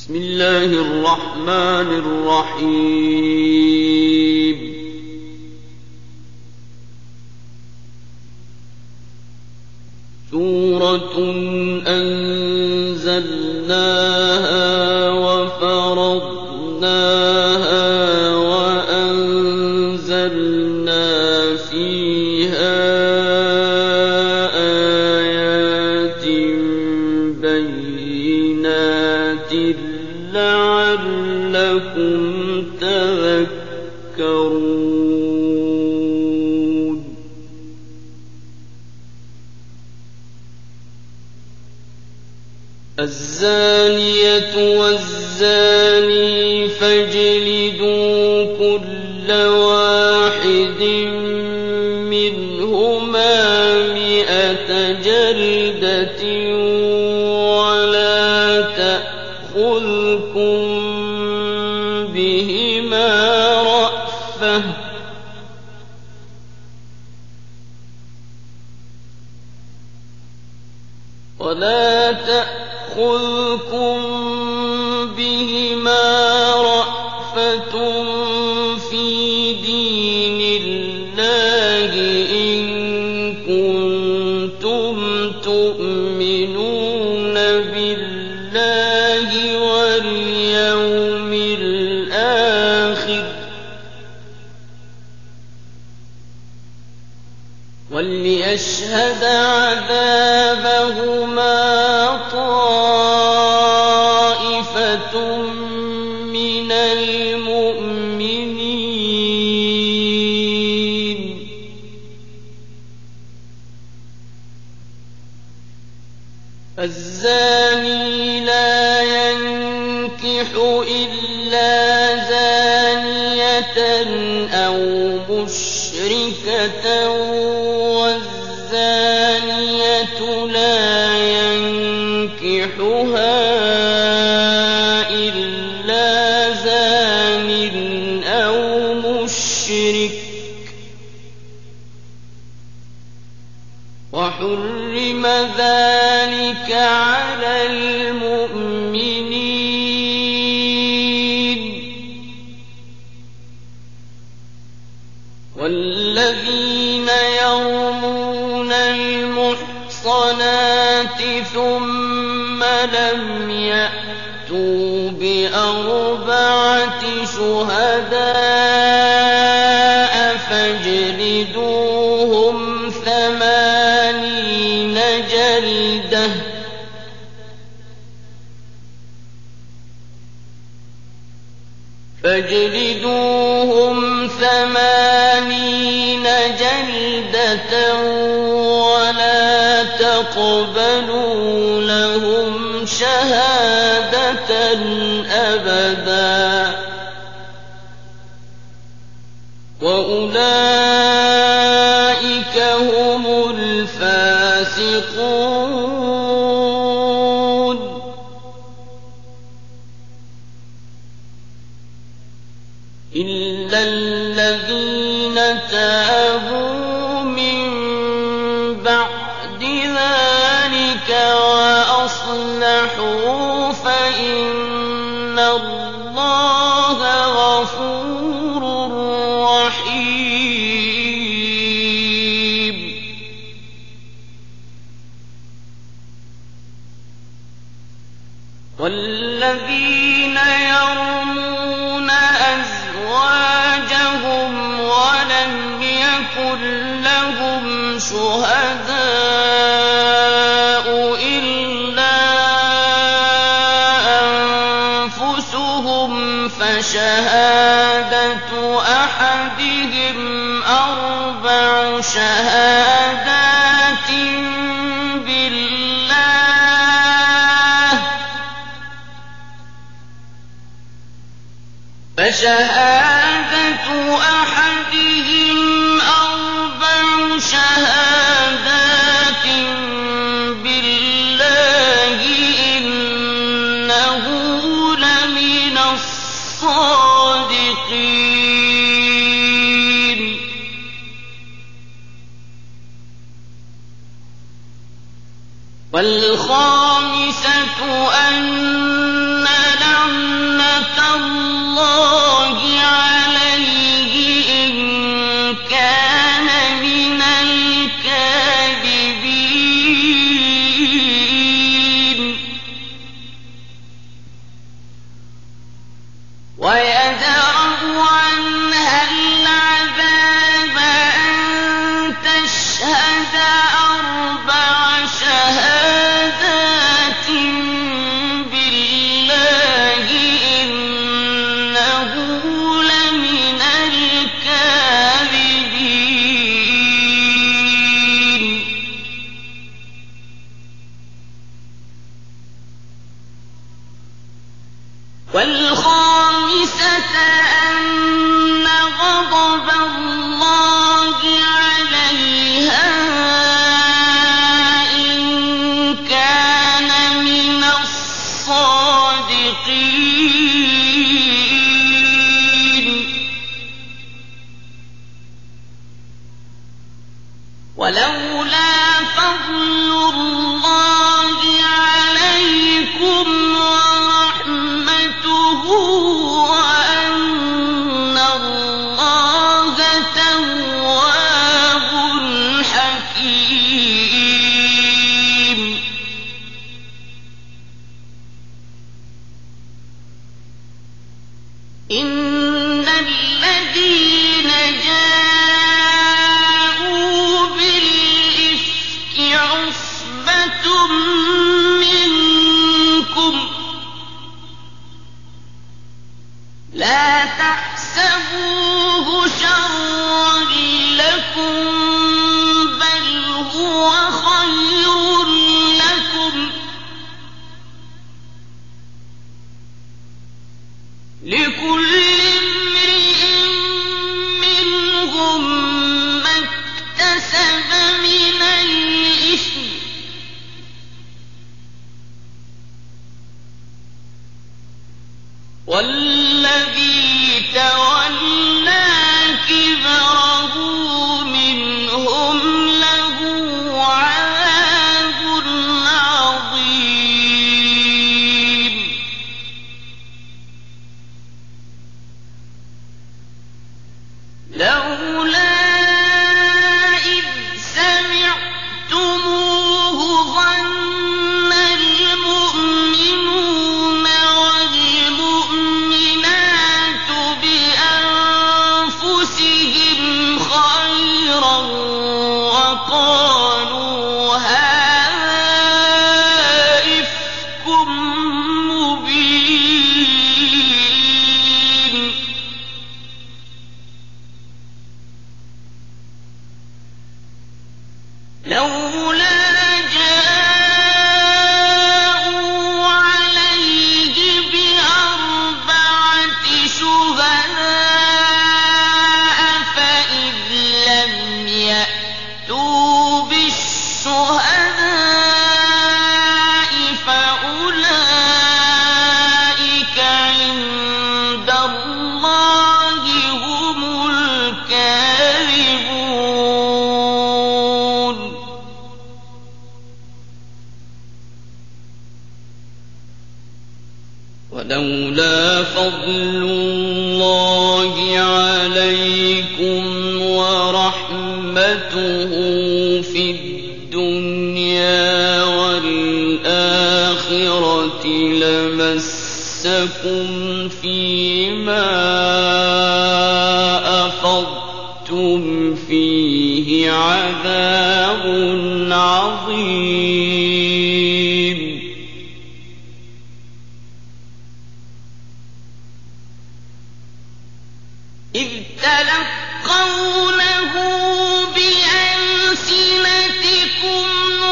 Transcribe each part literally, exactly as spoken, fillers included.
بسم الله الرحمن الرحيم سورة أنزلناها وفرضناها وأنزلنا فيها آيات بينات لعلكم تذكرون الزانية والزاني فاجلدوا كل واحد منهما مئة جلدة ولا تأخذكم بهما رأفة ولا تأخذكم بهما رأفة في دين الله إن كنتم تؤمنون بالله واليوم الآخر وليشهد عذابهما طائفة من المؤمنين الزاني لا ينكح إلا زانية أو مشركة والزانية لا ينكحها إلا زان أو مشرك وحرم ذلك على المؤمنين والذين يرمون المحصنات ثم لم يأتوا بأربعة شهداء فاجلدوهم ثمانين جلدة فاجلدوهم ثمانين جلدة ولا تقبلوا لهم شهادة أبدا وأولئك هم الفاسقون إلا الذين تابوا من بعد ذلك وأصلحوا فإن الله غفور رحيم والذين يرمون أزواجهم ولم يكن لهم شهداء إلا أنفسهم فشهادة أحدهم أربع شهادات فشهادة أحدهم أربع شهادات بالله إنه لمن الصادقين والخامسة أن له ويدرأ عنها العذاب أن تشهد أربع شهادات بالله إنه لمن الكاذبين. والخامسة أن غضب الله عليها إن كان من الصادقين. ولولا فضل الله عليكم ورحمته وأن الله تواب حكيم. إن الذين جاءوا بالإفك عصبة منكم لا تحسبوه شرا لكم بل هو خير لكم لكل امرئ منهم ما اكتسب من الإثم والذي تولى كبره منهم له عذاب عظيم. لولا إذ سمعتموه ظن المؤمنون والمؤمنات بأنفسهم خيرا وقالوا هذا إفك مبين. لولا جاءوا عليه بأربعة شهداء فإذ لم يأتوا بالشهداء فأولئك عند الله هم الكاذبون. ولولا فضل الله عليكم ورحمته في الدنيا والآخرة لمسكم فيما أفضتم فيه عذاب عظيم. إذ تلقونه بألسنتكم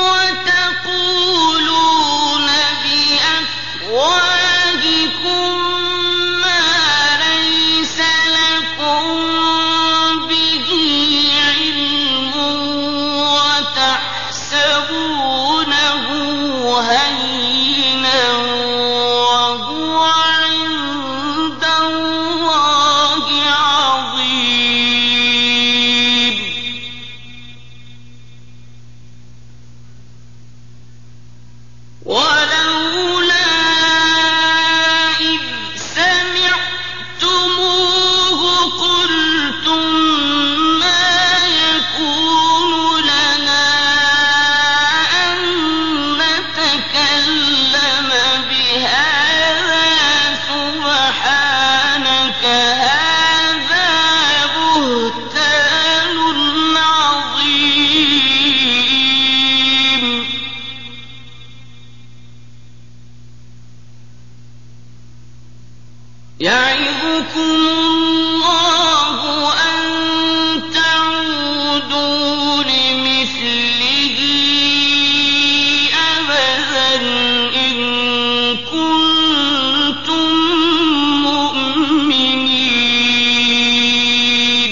وتقولون بأفواهكم ما ليس لكم به علم وتحسبونه هينا وهو عند الله عظيم. يَعِظُكُمُ اللَّهُ أَن تَعُودُوا لِمِثْلِهِ أَبَدًا إِن كُنتُم مُّؤْمِنِينَ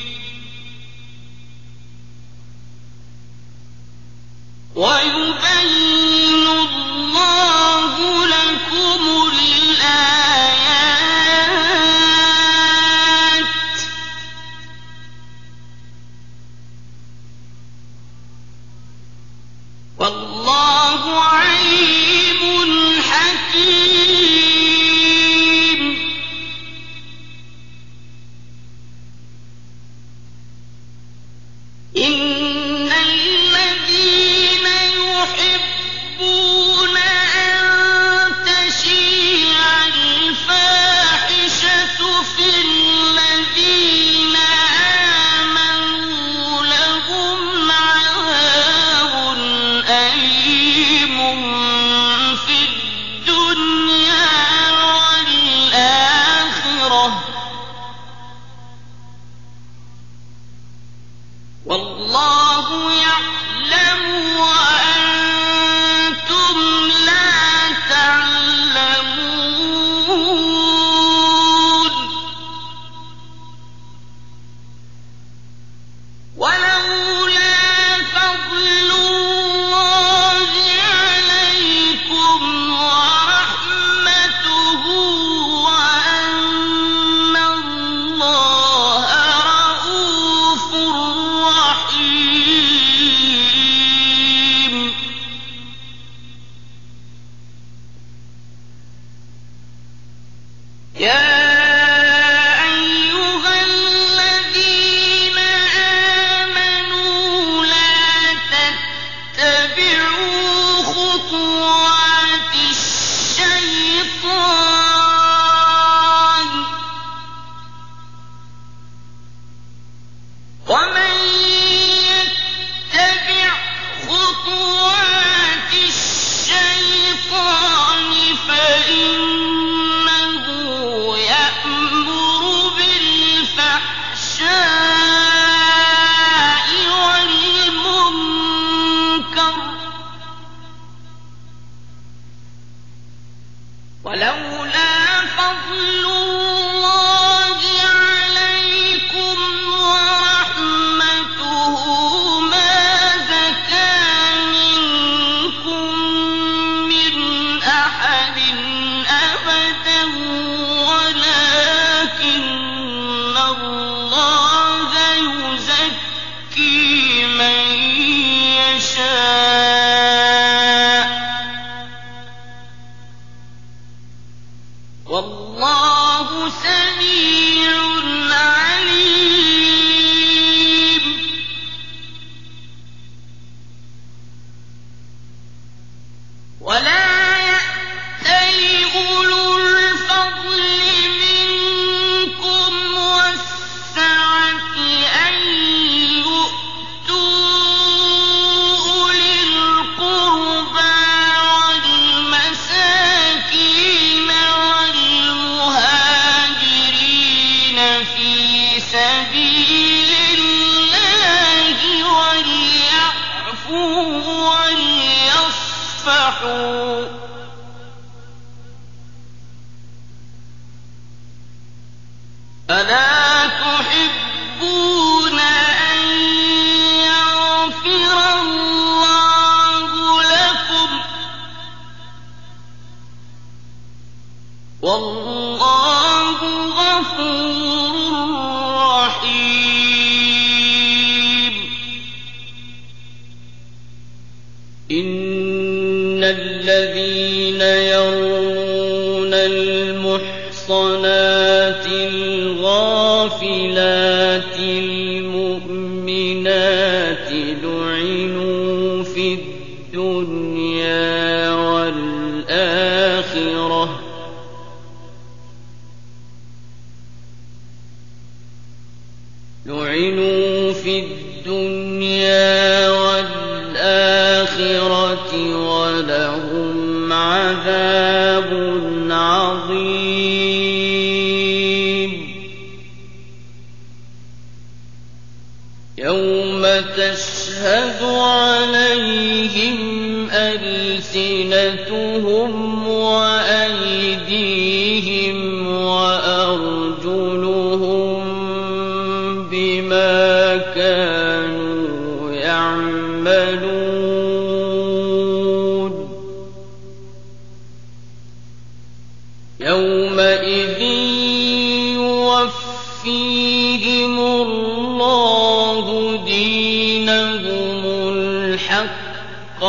وَيُبَيِّنُ اللَّهُ لَكُمُ الْآيَاتِ ۚ وَاللَّهُ عَلِيمٌ حَكِيمٌ. إِنَّ الَّذِينَ يُحِبُّونَ أَن تَشِيعَ الْفَاحِشَةُ فِي الَّذِينَ آمَنُوا لَهُمْ عَذَابٌ أَلِيمٌ فِي الدُّنْيَا وَالْآخِرَةِ ۚ وَاللَّهُ يَعْلَمُ وَأَنتُمْ لَا تَعْلَمُونَ. وَلَوْلَا فَضْلُ اللَّهِ عَلَيْكُمْ وَرَحْمَتُهُ وَأَنَّ اللَّهَ رَءُوفٌ رَّحِيمٌ يَا أَيُّهَا الَّذِينَ آمَنُوا لَا تَتَّبِعُوا خُطُوَاتِ الشَّيْطَانِ ۚ وَمَن يَتَّبِعْ خُطُوَاتِ الشَّيْطَانِ فَإِنَّهُ يَأْمُرُ بِالْفَحْشَاءِ وَالْمُنكَرِ ۚ وَلَوْلَا فَضْلُ اللَّهِ عَلَيْكُمْ وَرَحْمَتُهُ مَا زَكَىٰ مِنكُم مِّنْ أَحَدٍ أَبَدًا وَلَٰكِنَّ اللَّهَ يُزَكِّي مَن يَشَاءُ ۗ وَاللَّهُ سَمِيعٌ عَلِيمٌ. وَلَا يَأْتَلِ أُولُو الْفَضْلِ مِنكُمْ وَالسَّعَةِ أَن يُؤْتُوا أُولِي الْقُرْبَىٰ وَالْمَسَاكِينَ وَالْمُهَاجِرِينَ فِي سَبِيلِ اللَّهِ وَلْيَعْفُوا وَلْيَصْفَحُوا ۗ أَلَا تُحِبُّونَ أَن يَغْفِرَ اللَّهُ لَكُمْ ۗ وَاللَّهُ غَفُورٌ رَّحِيمٌ. إِنَّ الَّذِينَ يَرْمُونَ الْمُحْصَنَاتِ الْغَافِلَاتِ الْمُؤْمِنَاتِ لُعِنُوا فِي الدُّنْيَا وَالْآخِرَةِ ۖ لُعِنُوا فِي الدُّنْيَا وَالْآخِرَةِ وَلَهُمْ عَذَابٌ عَظِيمٌ تشهد عليهم ألسنتهم وأيديهم وأرجلهم بما كانوا يعملون يومئذ يوفيهم الله دينهم الحق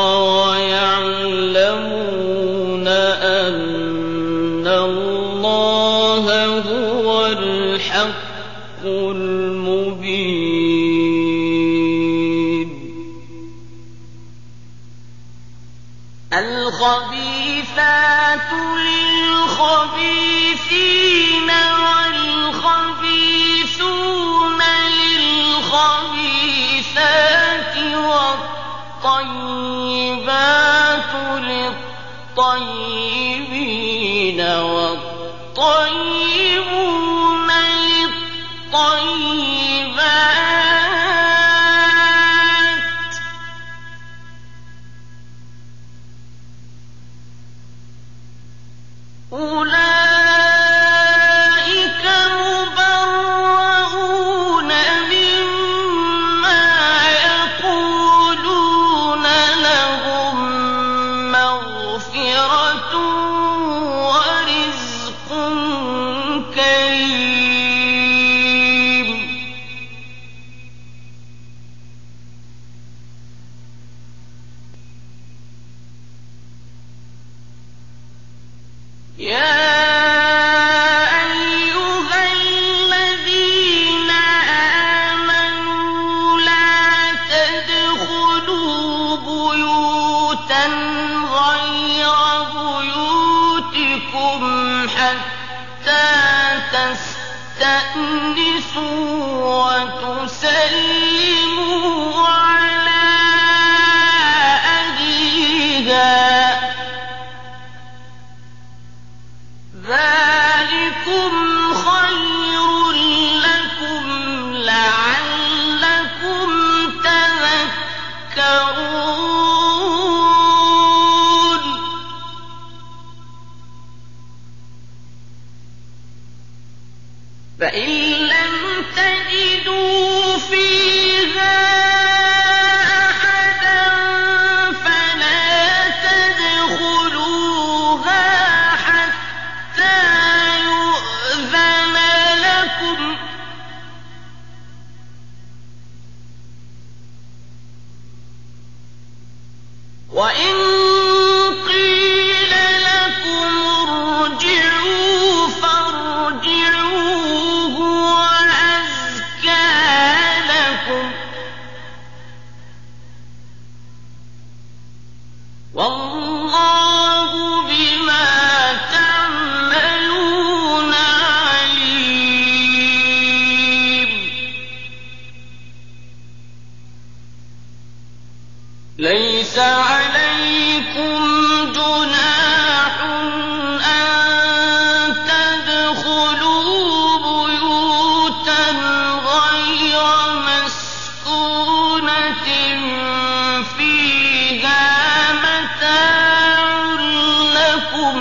ويعلمون أن الله هو الحق المبين الخبيثات للخبيثين والخبيثون للخبيثات والطيبات للطيبين والطيبون للطيبات أولئك مبرؤون مما يقولون لهم مغفرة ورزق كريم يا أيها الذين آمنوا لا تدخلوا بيوتا غير بيوتكم حتى تستأنسوا وتسلموا على أهلها ذلكم خير لكم لعلكم تذكرون فإن لم تجدوا فيها أحدا فلا تدخلوها حتى يؤذن لكم وإن قيل لكم ارجعوا فارجعوا هو أزكى لكم والله بما تعملون عليم ليس عليكم جناح أن تدخلوا بيوتا غير مسكونة فيها متاع لكم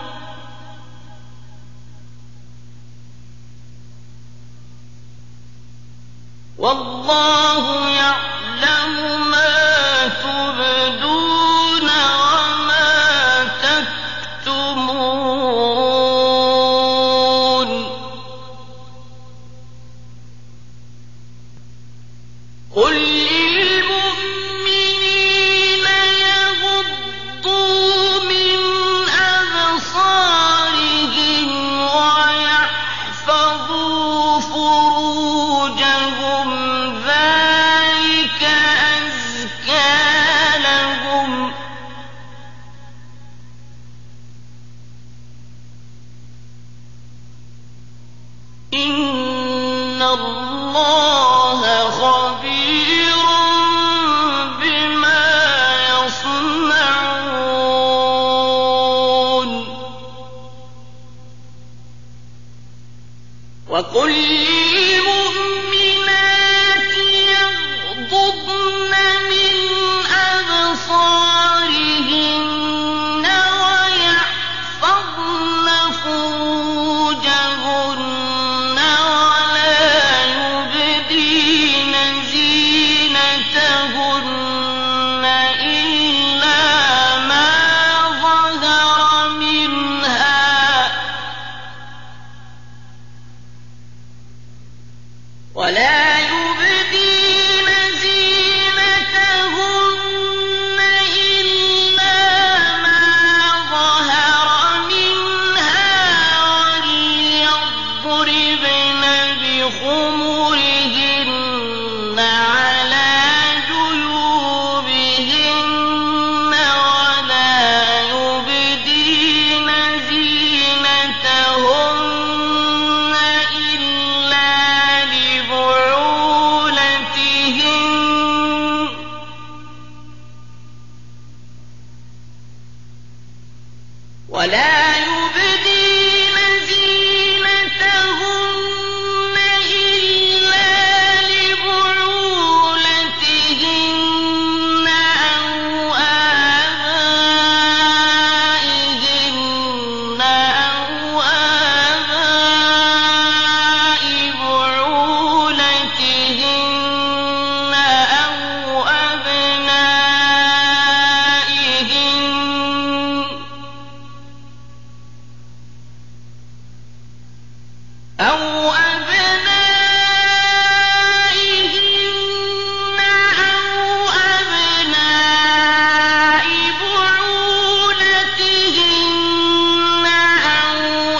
والله يعلم ما تبدون وما تكتمون قل للمؤمنين يغضوا من أبصارهم ويحفظوا فروجهم ذلك أزكى لهم إن الله خبير بما يصنعون وقل للمؤمنات يغضضن أَوْ أَبْنَائِهِنَّ أَوْ أَبْنَاءِ بُعُولَتِهِنَّ أَوْ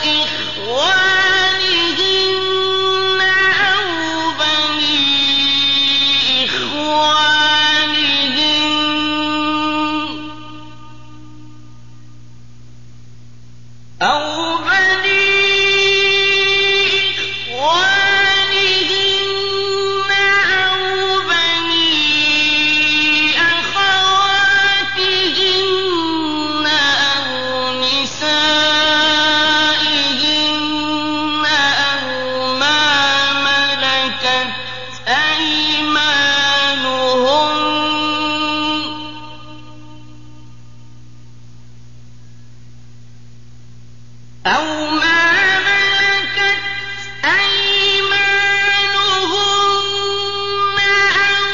إِخْوَانِهِنَّ أَوْ بَنِي إِخْوَانِهِنَّ أَوْ بَنِي أَخَوَاتِهِنَّ أَوْ نِسَائِهِنَّ أَوْ مَا مَلَكَتْ أَيْمَانُهُنَّ أَوْ مَا مَلَكَتْ أَيْمَانُهُنَّ أَوِ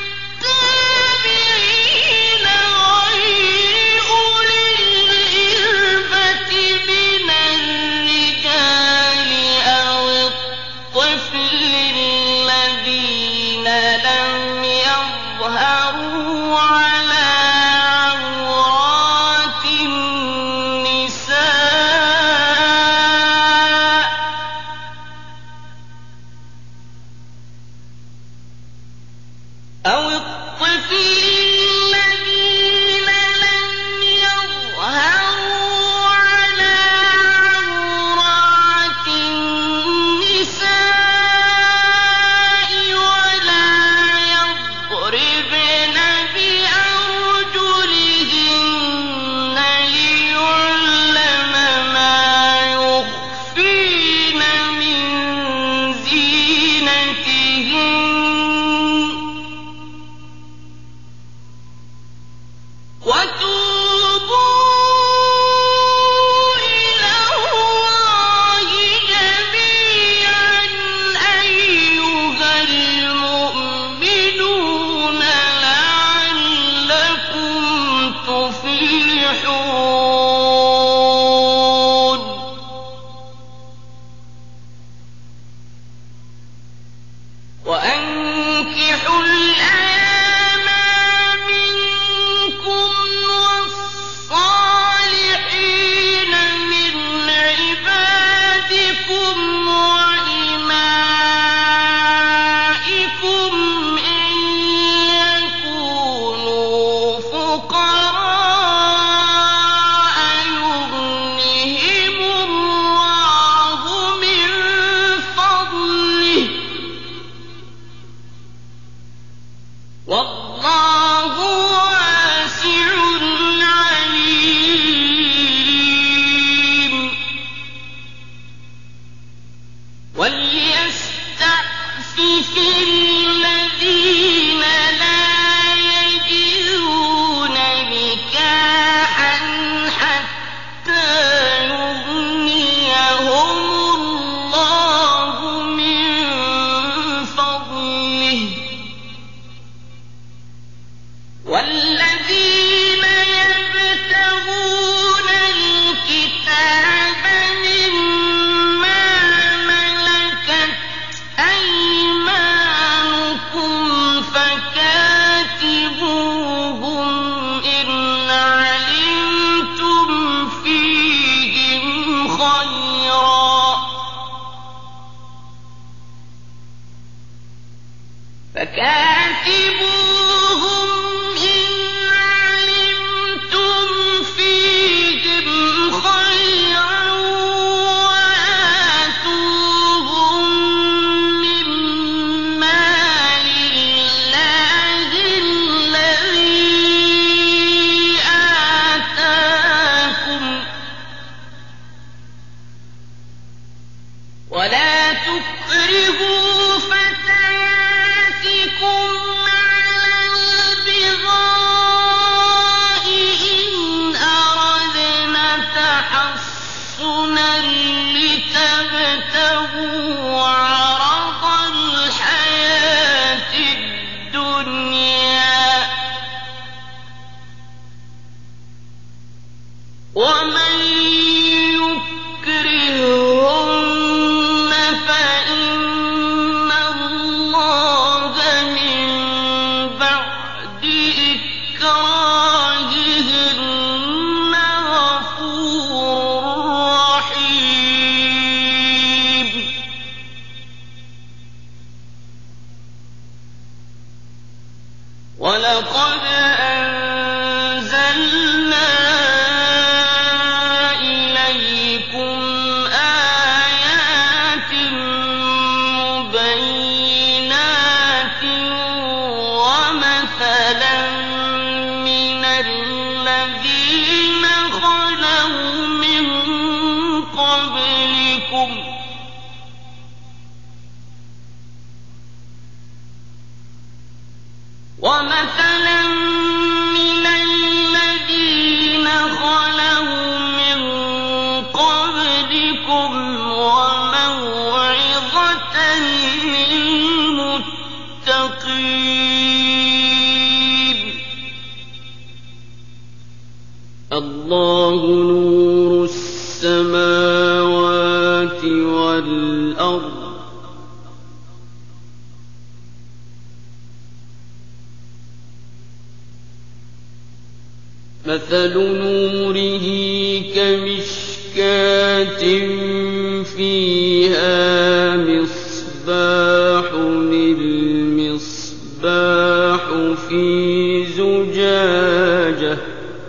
التَّابِعِينَ غَيْرِ أُولِي الْإِرْبَةِ مِنَ الرِّجَالِ أَوِ الطِّفْلِ الَّذِينَ لَمْ يَظْهَرُوا عَلَىٰ عَوْرَاتِ النِّسَاءِ أَوِ الطِّفْلِ الَّذِينَ لَمْ يَظْهَرُوا عَلَىٰ عَوْرَاتِ النِّسَاءِ وَلَا يَضْرِبْنَ بِأَرْجُلِهِنَّ لِيُعْلَمَ مَا يُخْفِينَ مِن زِينَتِهِنَّ ۚ وَتُوبُوا إِلَى اللَّهِ جَمِيعًا أَيُّهَ الْمُؤْمِنُونَ لَعَلَّكُمْ تُفْلِحُونَ وَأَنكِحُوا الْأَيَامَىٰ مِنكُمْ وَالصَّالِحِينَ مِنْ عِبَادِكُمْ وَإِمَائِكُمْ إِن يَكُونُوا فُقَرَاءَ يُغْنِهِمُ اللَّهُ مِن فَضْلِهِ ۗ وَاللَّهُ وَاسِعٌ عَلِيمٌ وَلْيَسْتَعْفِفِ الَّذِينَ لَا يَجِدُونَ نِكَاحًا حَتَّىٰ يُغْنِيَهُمُ اللَّهُ مِن فَضْلِهِ ۗ وَالَّذِينَ يَبْتَغُونَ الْكِتَابَ مِمَّا مَلَكَتْ أَيْمَانُكُمْ فَكَاتِبُوهُمْ إِنْ عَلِمْتُمْ فِيهِمْ خَيْرًا ۖ فَكَاتِبُوهُمْ إِنْ عَلِمْتُمْ فِيهِمْ خَيْرًا وَآتُوهُم مِّن مَّالِ اللَّهِ الَّذِي آتَاكُمْ ۚ وَلَا تُكْرِهُوا فَتَيَاتِكُمْ عَلَى الْبِغَاءِ إِنْ أَرَدْنَ تَحَصُّنًا لِّتَبْتَغُوا عَرَضَ الْحَيَاةِ الدُّنْيَا ۚ وَمَن يُكْرِههُّنَّ وَلَقَدْ أَنزَلْنَا إِلَيْكُمْ آيَاتٍ مُبَيِّنَاتٍ وَمَثَلًا مِّنَ الَّذِينَ خَلَوْا مِن قَبْلِكُمْ ۚ وَمَثَلًا مِّنَ الَّذِينَ خَلَوْا مِن قَبْلِكُمْ وَمَوْعِظَةً لِّلْمُتَّقِينَ. اللَّهُ نُورُ السَّمَاوَاتِ وَالْأَرْضِ ۚ مَثَلُ نُورِهِ كَمِشْكَاةٍ فِيهَا مِصْبَاحٌ الْمِصْبَاحُ فِي زُجَاجَةٍ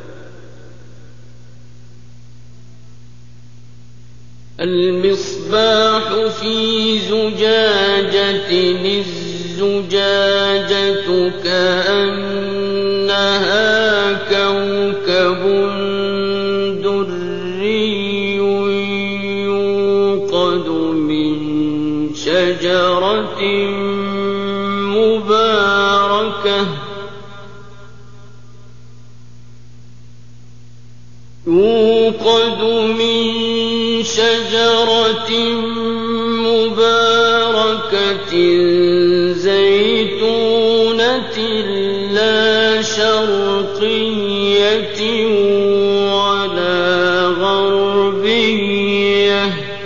الْمِصْبَاحُ فِي زُجَاجَةٍ الزُّجَاجَةُ كَأَنَّهَا كَوْكَبٌ دُرِّيٌّ يُوقَدُ مِن شَجَرَةٍ مُّبَارَكَةٍ يُوقَدُ مِن شَجَرَةٍ مُّبَارَكَةٍ زَيْتُونَةٍ لَّا شَرْقِيَّةٍ وَلَا غَرْبِيَّةٍ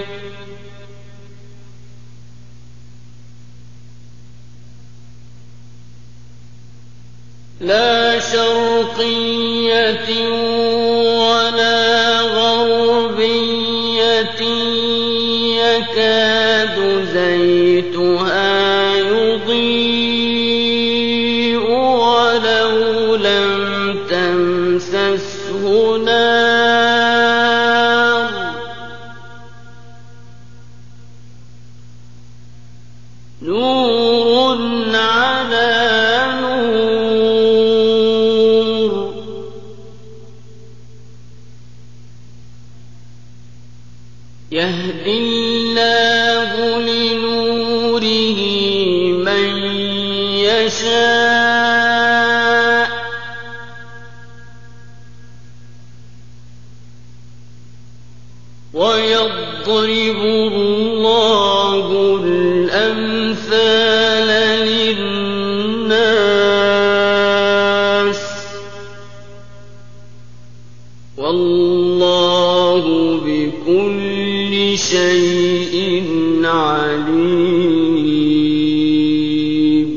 لَا شَرْقِيَّةٍ وَلَا غَرْبِيَّةٍ يَكَادُ زَيْتُهَا يُضِيءُ وَلَوْ لَمْ تَمْسَسْهُ نَارٌ ۚ نُّورٌ عَلَىٰ نُورٍ ۗ يَهْدِي اللَّهُ لِنُورِهِ مَن يَشَاءُ ۚ وَيَضْرِبُ اللَّهُ الْأَمْثَالَ لِلنَّاسِ ۗ وَاللَّهُ بِكُلِّ شَيْءٍ عَلِيمٌ.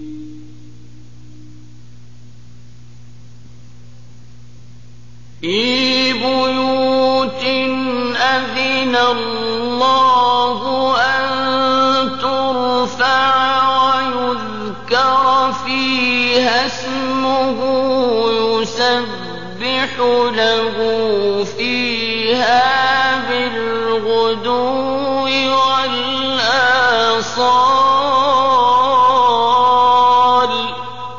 فِي بُيُوتٍ أَذِنَ اللَّهُ أَن تُرْفَعَ وَيُذْكَرَ فِيهَا اسْمُهُ يُسَبِّحُ لَهُ فِيهَا بِالْغُدُوِّ وَالْآصَالِ ۖ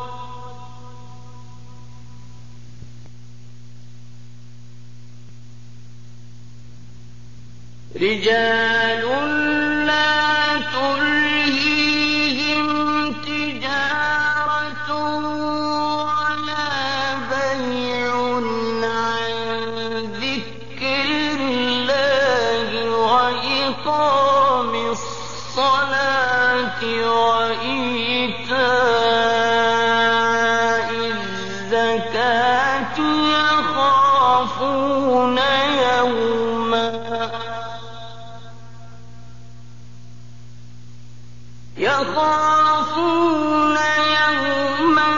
رِجَالٌ لَّا تُلْهِيهِمْ تِجَارَةٌ وَلَا بَيْعٌ عَن ذِكْرِ اللَّهِ وَإِقَامِ الصَّلَاةِ وَإِيتَاءِ الزَّكَاةِ يَخَافُونَ يَوْمًا يَخَافُونَ يَوْمًا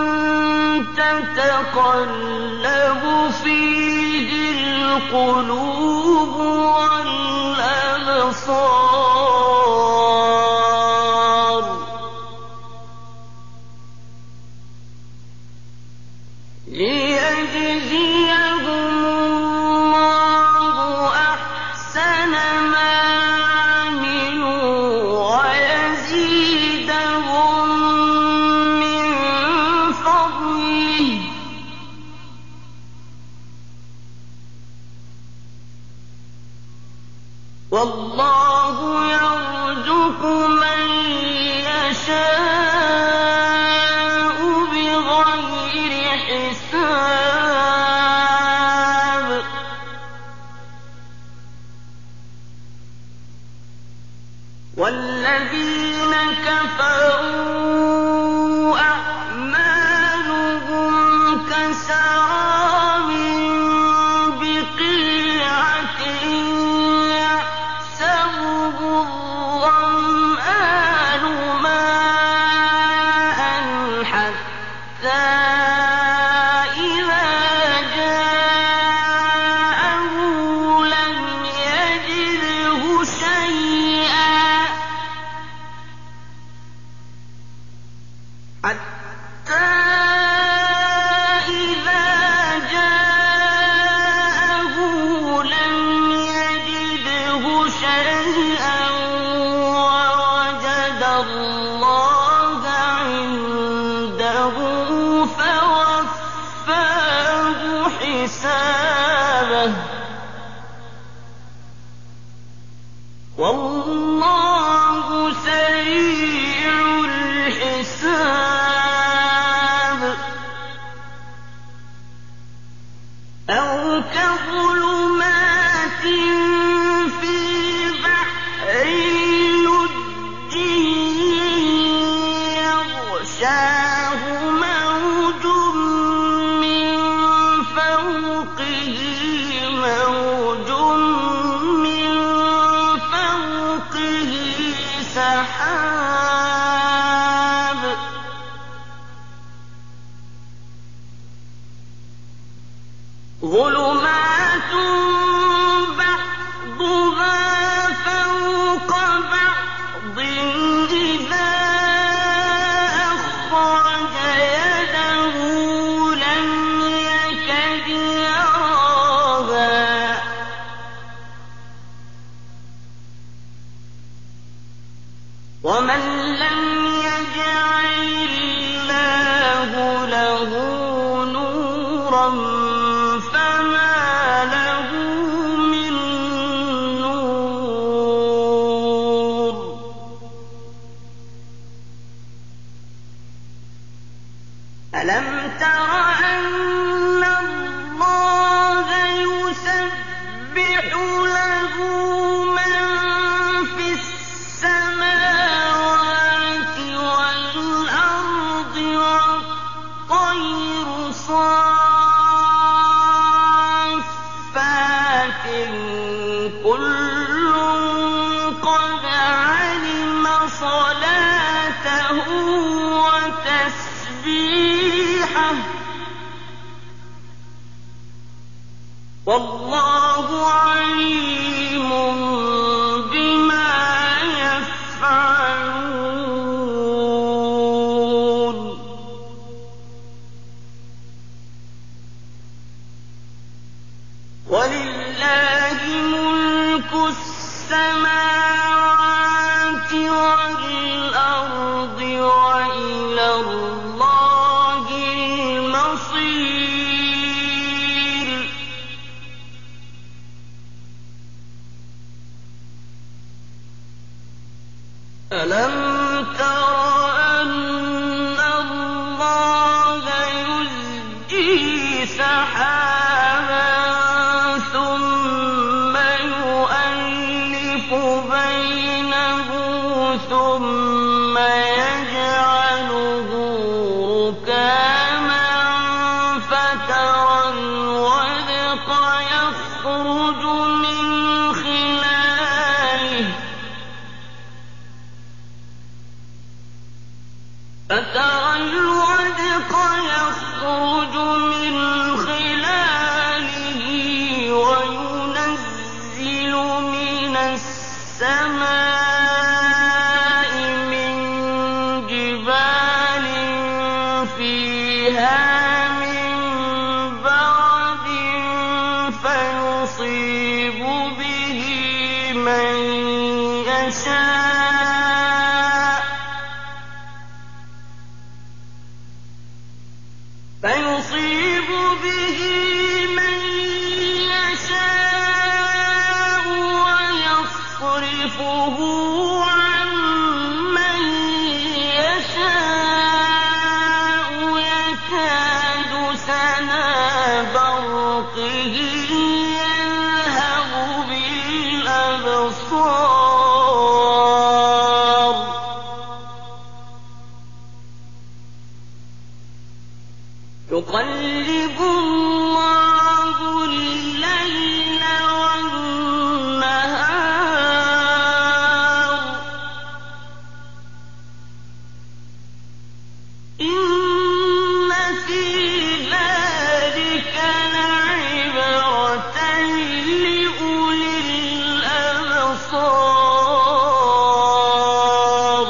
تَتَقَلَّبُ فِيهِ الْقُلُوبُ وَالْأَبْصَارُ وَاللَّهُ يَرْزُقُ مَن يَشَاءُ بِغَيْرِ حِسَابٍ وَالَّذِينَ كَفَرُوا أَعْمَالُهُمْ كَسَرَابٍ بِقِيعَةٍ يَحْسَبُهُ الظَّمْآنُ مَاءً حَتَّىٰ إِذَا جَاءَهُ لَمْ يَجِدْهُ شَيْئًا وَوَجَدَ اللَّهَ عِندَهُ فَوَفَّاهُ حِسَابَهُ ۗ وَاللَّهُ سَرِيعُ الْحِسَابِ أَوْ كَظُلُمَاتٍ فِي بَحْرٍ لُجِّيٍّ يَغْشَاهُ مَوْجٌ مِّن فَوْقِهِ مَوْجٌ مِّن فَوْقِهِ سَحَابٌ ظُلُمَاتٌ بَعْضُهَا فَوْقَ بَعْضٍ إِذَا أَخْرَجَ يَدَهُ لَمْ يَكَدْ يَرَاهَا ۗ وَمَن لَّمْ يَجْعَلِ اللَّهُ لَهُ نُورًا فَمَا لَهُ مِن نُّورٍ أَلَمْ تَرَ أَنَّ اللَّهَ يُسَبِّحُ لَهُ مَن فِي السَّمَاوَاتِ وَالْأَرْضِ وَالطَّيْرُ صَافَّاتٍ كُلٌّ قَدْ عَلِمَ صَلَاتَهُ وَتَسْبِيحَهُ ۗ وَاللَّهُ عَلِيمٌ بِمَا يَفْعَلُونَ وَلِلَّهِ مُلْكُ السَّمَاوَاتِ وَالْأَرْضِ وَإِلَى اللَّهِ الْمَصِيرُ أَلَمْ تَرَ أَنَّ اللَّهَ يُزْجِي سَحَابًا ثُمَّ يُؤَلِّفُ بَيْنَهُ ثُمَّ يَجْعَلُهُ رُكَامًا فَتَرَى الْوَدْقَ يَخْرُجُ مِنْ خِلَالِهِ فَتَرَى الْوَدْقَ يَخْرُجُ مِنْ خِلَالِهِ وَيُنَزِّلُ مِنَ السَّمَاءِ مِن جِبَالٍ فِيهَا مِن بَرَدٍ فَيُصِيبُ بِهِ مَن يَشَاءُ فَيُصِيبُ بِهِ مَن يَشَاءُ وَيَصْرِفُهُ يصرفه عن من يشاء يكاد سنا برقه يذهب بالأبصار يقلب الله الليل والنهار إن في ذلك لعبرة لأولي الأبصار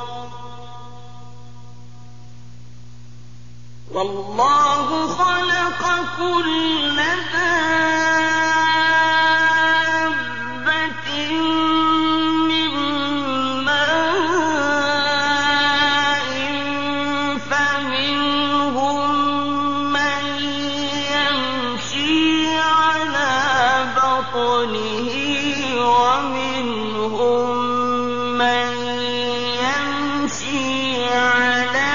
والله خلق كل دابة من ماء فمنهم من يمشي على بطنه ومنهم من يمشي على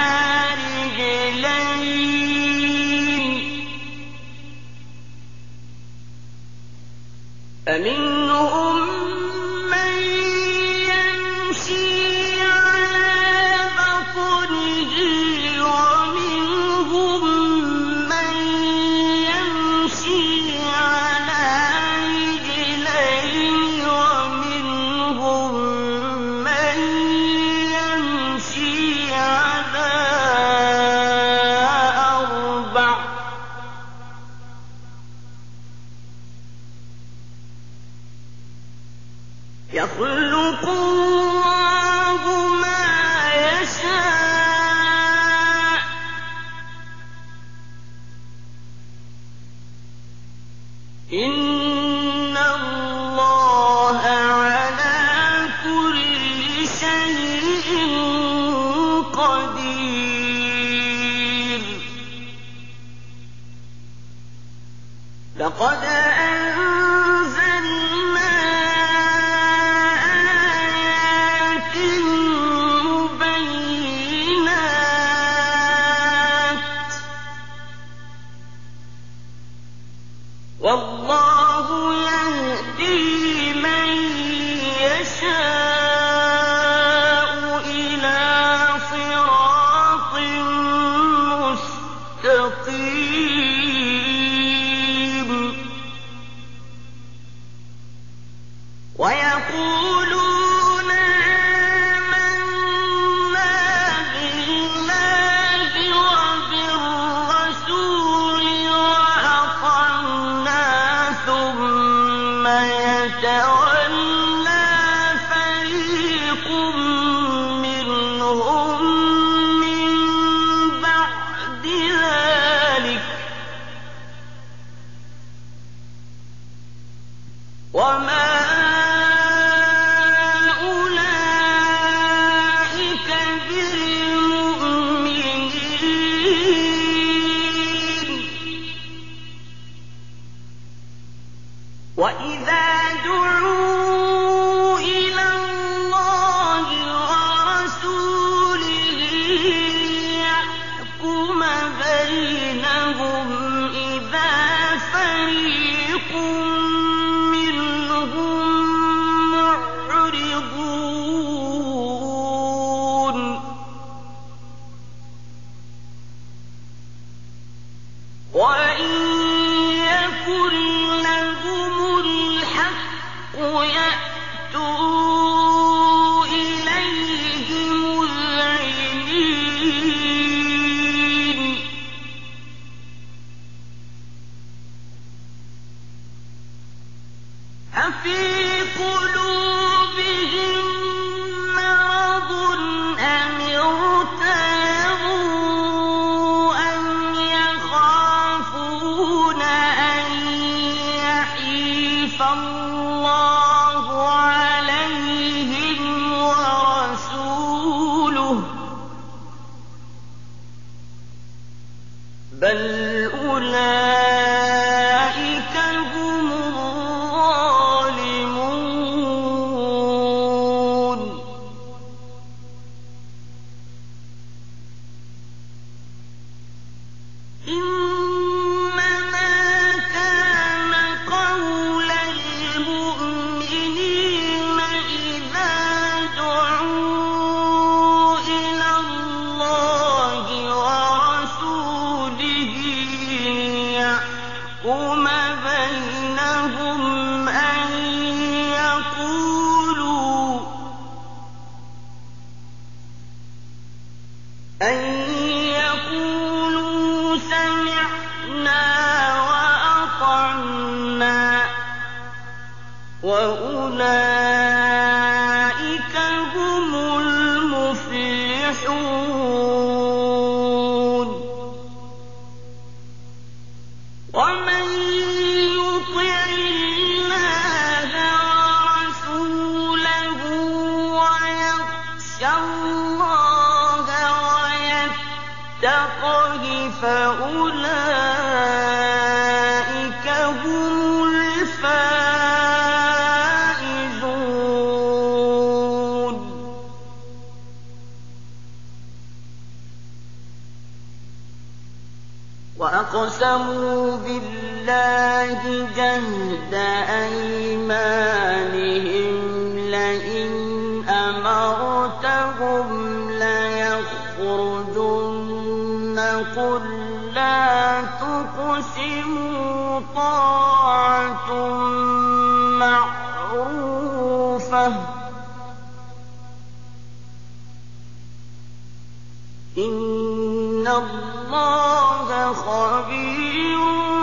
فمنهم من يمشي على بطنه ومنهم من يمشي على رجلين ومنهم من يمشي على أربع يخلق الله ما يشاء إن الله على كل شيء قدير لقد أنزلنا آيات مبينات والله يهدي من يشاء إلى صراط مستقيم ويقولون آمنا بالله وبالرسول وأطعنا ثم يتولى فريق وَمَن يُطِعِ اللَّهَ وَرَسُولَهُ وَيَخْشَ اللَّهَ وَيَتَّقْهِ فَأُولَٰئِكَ هُمُ الْفَائِزُونَ. وَأَقْسَمُوا بِاللَّهِ جَهْدَ أَيْمَانِهِمْ لَئِنْ أَمَرْتَهُمْ لَيَخْرُجُنَّ قُل لَّا تُقْسِمُوا طَاعَةٌ مَّعْرُوفَةٌ ۚ إِنَّ اللَّهَ خَبِيرٌ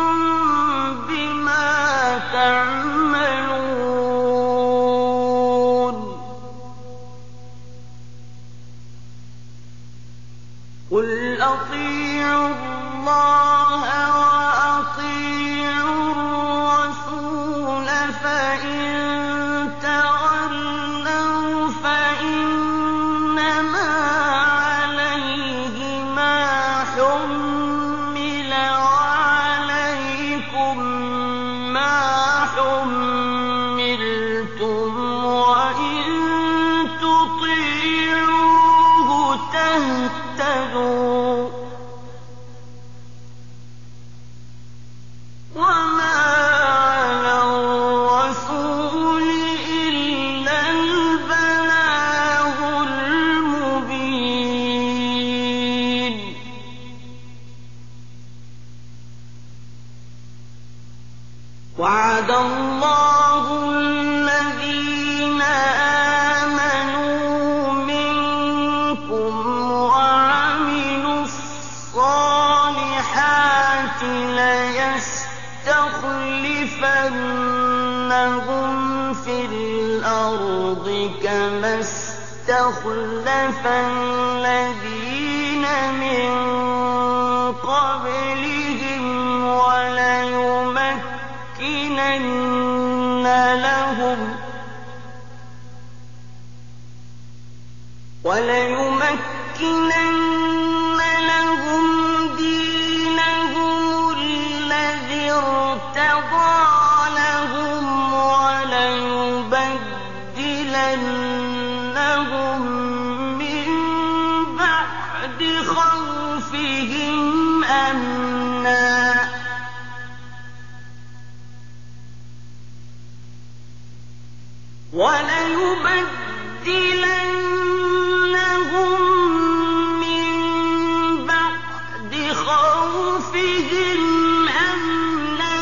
بِمَا تَعْمَلُونَ. قُلْ أَطِيعُوا اللَّهَ وَأَطِيعُوا الرَّسُولَ ۖ فَإِن تَوَلَّوْا فَإِنَّمَا عَلَيْهِ مَا حُمِّلَ وَعَلَيْكُم مَّا حُمِّلْتُمْ ۖ وَإِن تُطِيعُوهُ تَهْتَدُوا ۚ وَمَا عَلَى الرَّسُولِ إِلَّا الْبَلَاغُ الْمُبِينُ. وَعَدَ اللَّهُ الَّذِينَ آمَنُوا مِنكُمْ وَعَمِلُوا الصَّالِحَاتِ لَيَسْتَخْلِفَنَّهُمْ فِي الْأَرْضِ كَمَا اسْتَخْلَفَ الَّذِينَ مِن قَبْلِهِمْ وَلَيُمَكِّنَنَّ لَهُمْ وَلَيُمَكِّنَنَّ لَهُمْ دِينَهُمُ الَّذِي ارْتَضَىٰ لَهُمْ وَلَيُبَدِّلَنَّهُم مِّن بَعْدِ خَوْفِهِمْ أَمْنًا ۚ وَلَيُبَدِّلَنَّهُم مِّن بَعْدِ خَوْفِهِمْ أَمْنًا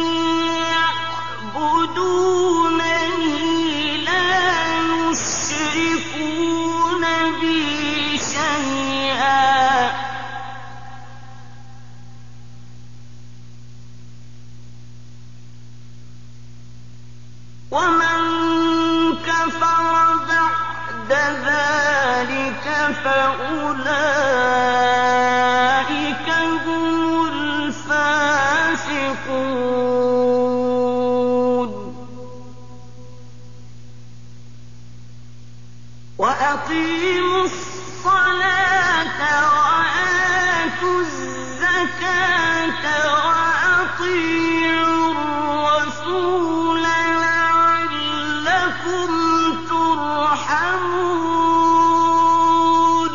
يَعْبُدُونَنِي لَا يُشْرِكُونَ بِي شَيْئًا ۚ وَمَن كَفَرَ بَعْدَ ذَٰلِكَ فَأُولَٰئِكَ هُمُ الْفَاسِقُونَ. وَأَقِيمُوا الصَّلَاةَ وَآتُوا الزَّكَاةَ وَأَطِيعُوا الرَّسُولَ لَعَلَّكُمْ تُرْحَمُونَ.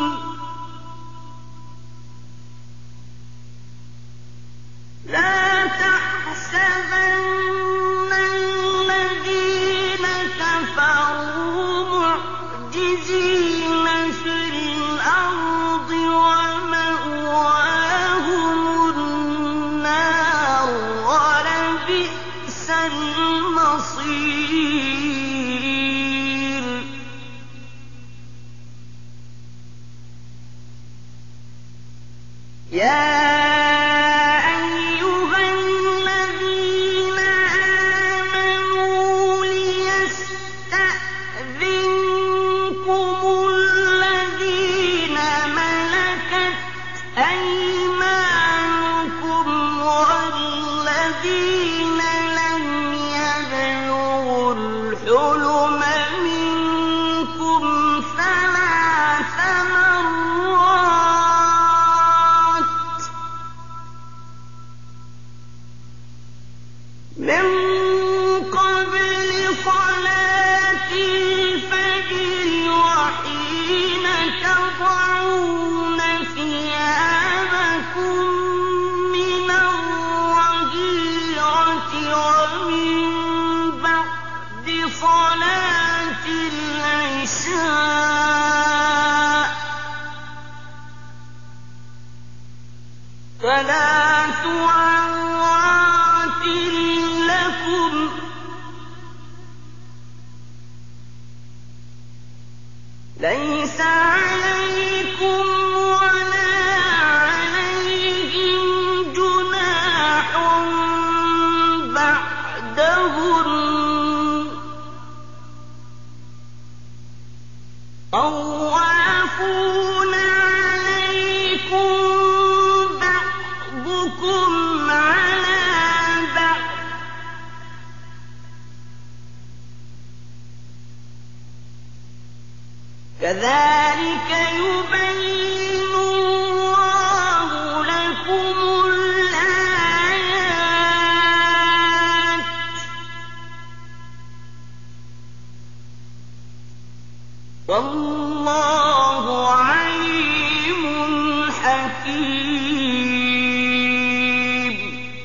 لَا تَحْسَبَنَّ الَّذِينَ كَفَرُوا مُعْجِزِينَ فِي الْأَرْضِ ۚ وَمَأْوَاهُمُ النَّارُ ۖ وَلَبِئْسَ الْمَصِيرُ. يَا أَيُّهَا الَّذِينَ آمَنُوا لِيَسْتَأْذِنكُمُ الَّذِينَ ثَلَاثُ عَوْرَاتٍ لَّكُمْ ۚ لَيْسَ عَلَيْكُمْ وَلَا عَلَيْهِمْ جُنَاحٌ بَعْدَهُنَّ ۚ طَوَّافُونَ عَلَيْكُم بَعْضُكُمْ عَلَىٰ بَعْضٍ ۚ كَذَٰلِكَ يُبَيِّنُ اللَّهُ لَكُمُ الْآيَاتِ ۗ وَاللَّهُ عَلِيمٌ حَكِيمٌ.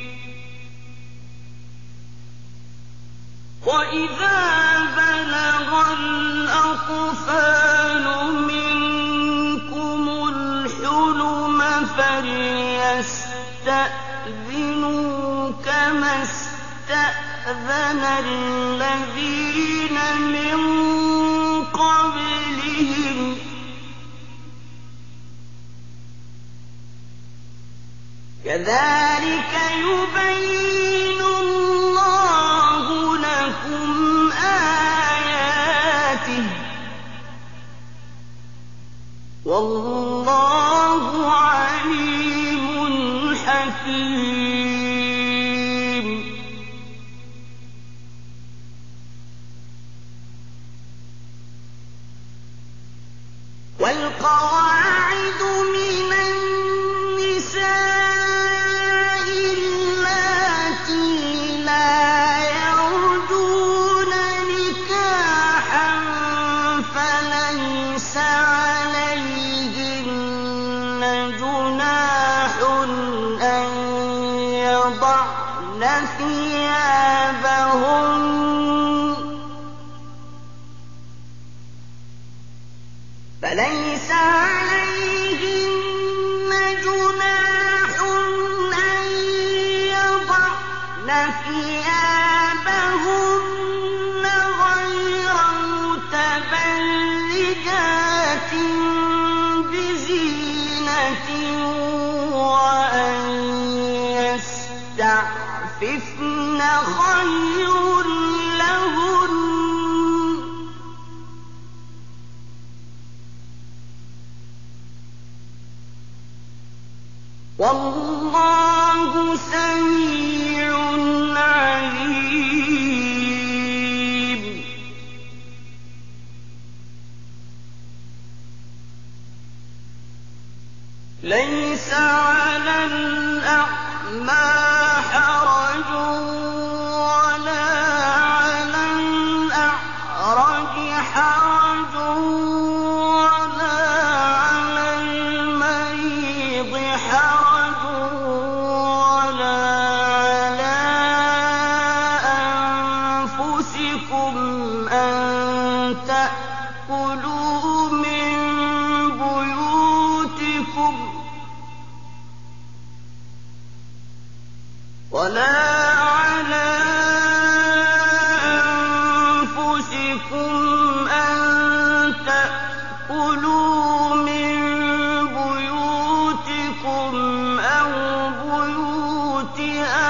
وَإِذَا بَلَغَ الْأَطْفَالُ مِنكُمُ الْحُلُمَ فَلْيَسْتَأْذِنُوا كَمَا اسْتَأْذَنَ الَّذِينَ مِن قَبْلِهِمْ ۚ كَذَٰلِكَ يُبَيِّنُ اللَّهُ لَكُمْ آيَاتِهِ ۗ وَاللَّهُ عَلِيمٌ حَكِيمٌ. وَالْقَوَاعِدُ مِنَ النِّسَاءِ اللَّاتِي لَا يَرْجُونَ نِكَاحًا فَلَيْسَ عَلَيْهِنَّ جُنَاحٌ أَن يَضَعْنَ ثِيَابَهُنَّ فَلَيْسَ عَلَيْهِنَّ جُنَاحٌ أَن يَضَعْنَ ثِيَابَهُنَّ غَيْرَ مُتَبَرِّجَاتٍ بِزِينَةٍ وَأَن يَسْتَعْفِفْنَ خَيْرٌ لَّهُنَّ ۗ وَاللَّهُ سَمِيعٌ عَلِيمٌ. لَيْسَ عَلَى الْأَعْمَىٰ حَرَجٌ وَلَا عَلَى الْأَعْرَجِ حَرَجٌ وَلَا عَلَى الْمَرِيضِ حَرَجٌ وَلَا عَلَىٰ أَنفُسِكُمْ أَن تَأْكُلُوا مِن بُيُوتِكُمْ وَلَا عَلَىٰ أَنفُسِكُمْ أَن تَأْكُلُوا مِن بُيُوتِكُمْ أَوْ بُيُوتِ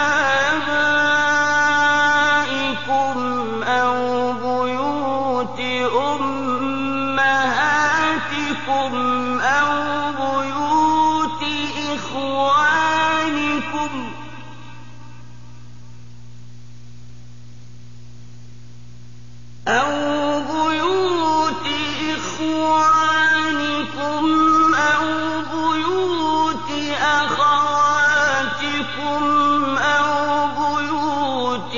آبَائِكُمْ أَوْ بُيُوتِ أُمَّهَاتِكُمْ أَوْ بُيُوتِ إِخْوَانِكُمْ أَوْ بُيُوتِ إِخْوَانِكُمْ أَوْ بُيُوتِ أَخَوَاتِكُمْ أَوْ بُيُوتِ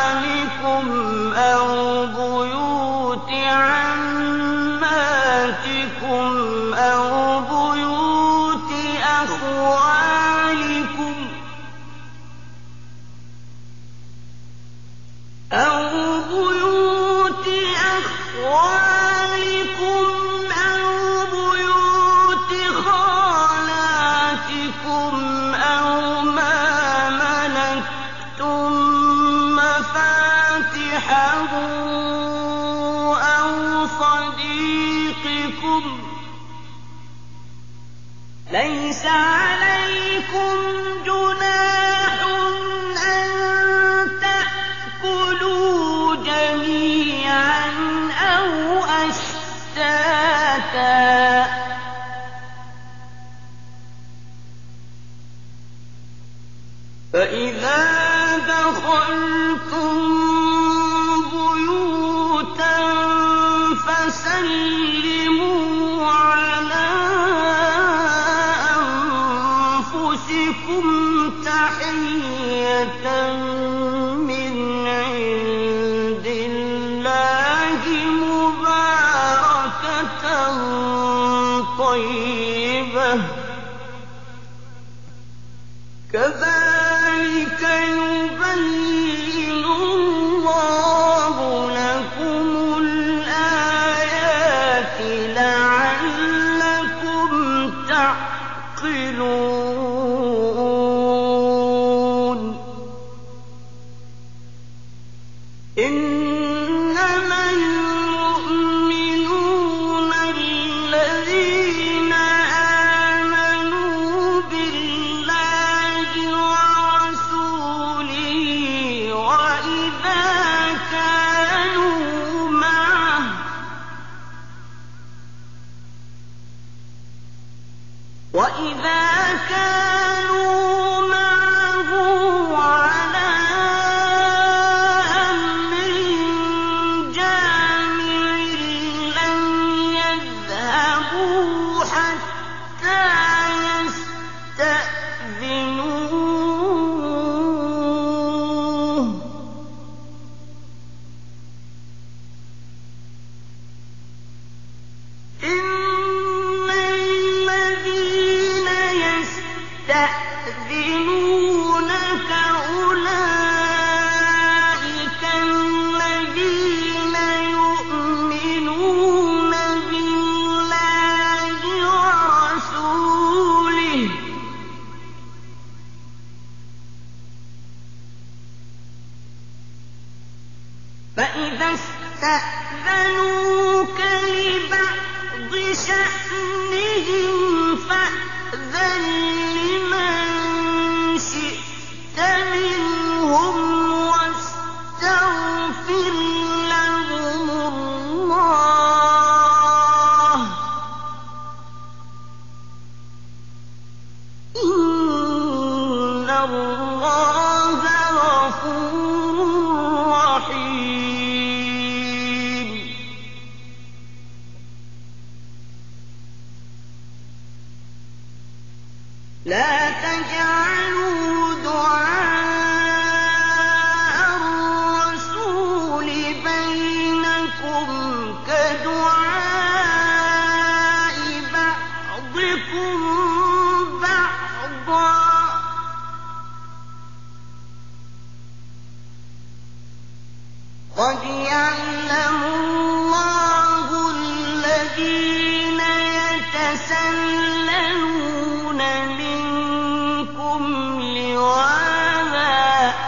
أَعْمَامِكُمْ أَوْ بُيُوتِ عَمَّاتِكُمْ صَدِيقِكُمْ لَيْسَ عَلَيْكُمْ جُنَاحٌ أَن تَأْكُلُوا جَمِيعًا أَوْ أَشْتَاتًا ۚ فَإِذَا دَخَلْتُم بُيُوتًا فَسَلِّمُوا عَلَىٰ أَنفُسِكُمْ تَحِيَّةً مِّنْ عِندِ اللَّهِ مُبَارَكَةً طَيِّبَةً ۚ كَذَٰلِكَ يُبَيِّنُ اللَّهُ لَكُمُ الْآيَاتِ لَعَلَّكُمْ تَعْقِلُونَ إِنَّمَا الْمُؤْمِنُونَ الَّذِينَ آمَنُوا بِاللَّهِ وَرَسُولِهِ وَإِذَا كَانُوا مَعَهُ عَلَىٰ أَمْرٍ جَامِعٍ لَّمْ يَذْهَبُوا حَتَّىٰ يَسْتَأْذِنُوهُ ۚ إِنَّ الَّذِينَ يَسْتَأْذِنُونَكَ أُولَٰئِكَ الَّذِينَ يُؤْمِنُونَ بِاللَّهِ وَرَسُولِهِ ۚ فَإِذَا اسْتَأْذَنُوكَ لِبَعْضِ شَأْنِهِمْ فَأْذَن لِّمَن شِئْتَ مِنْهُمْ وَاسْتَغْفِرْ لَهُمُ اللَّهَ ۚ إِنَّ اللَّهَ غَفُورٌ رَّحِيمٌ لَّا تَجْعَلُوا دُعَاءَ الرَّسُولِ بَيْنَكُمْ كَدُعَاءِ بَعْضِكُم بَعْضًا ۚ قَدْ يَعْلَمُ اللَّهُ الَّذِينَ يَتَسَلَّلُونَ مِنكُمْ لِوَاذًا ۚ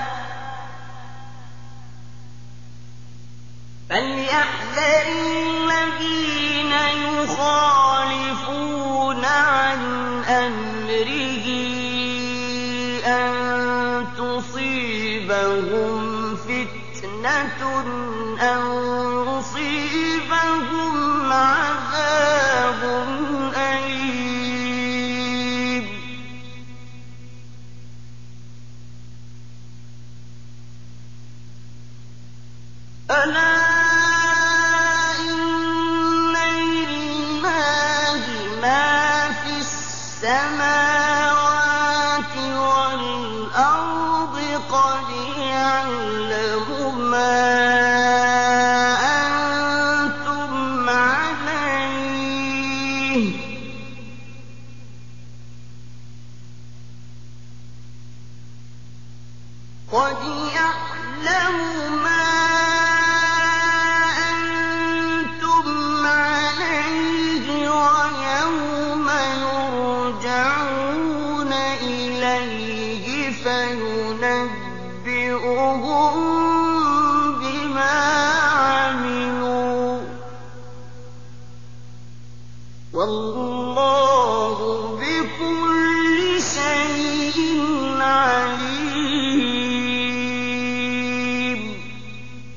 فَلْيَحْذَرِ الَّذِينَ يُخَالِفُونَ عَنْ أَمْرِهِ أَن تُصِيبَهُمْ فِتْنَةٌ أَوْ